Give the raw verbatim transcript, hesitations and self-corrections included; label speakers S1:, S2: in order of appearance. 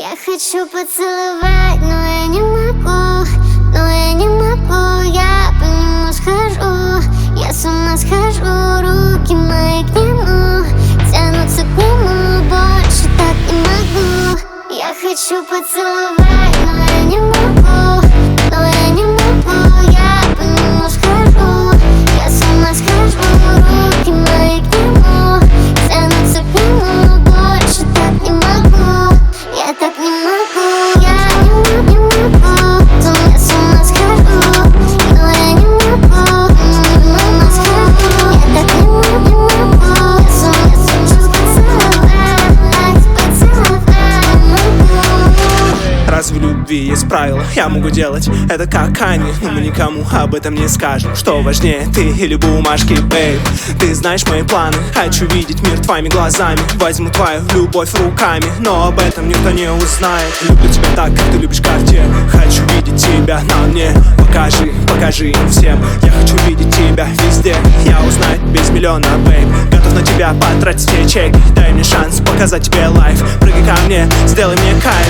S1: Я хочу поцеловать, но я не могу, но я не могу, я по нему схожу, я с ума схожу, руки мои к нему тянутся к нему, больше так не могу. Я хочу поцеловать, но я не могу, но я не могу, я по нему схожу, я с ума схожу, руки мои к нему тянутся к нему, больше так не могу. Я так не могу, я не могу, не могу, то я с ума схожу, но я не могу, с ума схожу. Я так не могу, не могу, я с ума схожу, поцеловать, поцеловать могу.
S2: Разве в любви есть правила? Я могу делать это как они, но мы никому об этом не скажем. Что важнее, ты или бумажки, бейб? Ты знаешь мои планы, хочу видеть мир твоими глазами. Возьму твою любовь руками, но об этом никто не узнает. Люблю тебя так, как ты любишь Cartier. Хочу видеть тебя на мне, покажи, покажи им всем. Я хочу видеть тебя везде, я узнаю без миллиона, бейб. Готов на тебя потратить все чеки, дай мне шанс показать тебе лайф. Прыгай ко мне, сделай мне кайф.